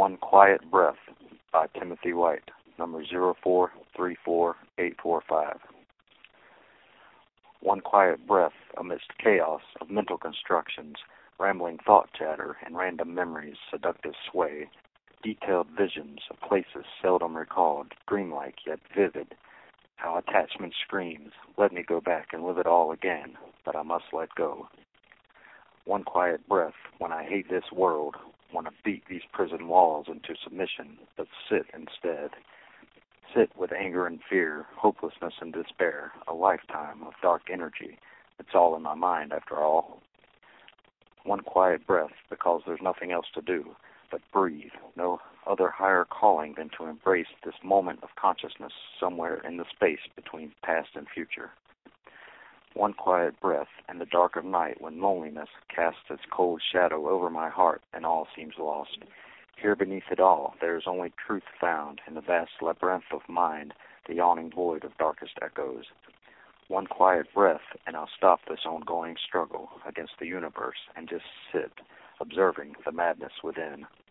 One Quiet Breath by Timothy White, number 0434845. One quiet breath amidst chaos of mental constructions, rambling thought chatter and random memories' seductive sway, detailed visions of places seldom recalled, dreamlike yet vivid. How attachment screams, let me go back and live it all again, but I must let go. One quiet breath when I hate this world, want to beat these prison walls into submission, but sit instead. Sit with anger and fear, hopelessness and despair, a lifetime of dark energy. It's all in my mind after all. One quiet breath because there's nothing else to do but breathe, no other higher calling than to embrace this moment of consciousness somewhere in the space between past and future. One quiet breath in the dark of night when loneliness casts its cold shadow over my heart and all seems lost. Here beneath it all, there is only truth found in the vast labyrinth of mind, the yawning void of darkest echoes. One quiet breath, and I'll stop this ongoing struggle against the universe and just sit, observing the madness within.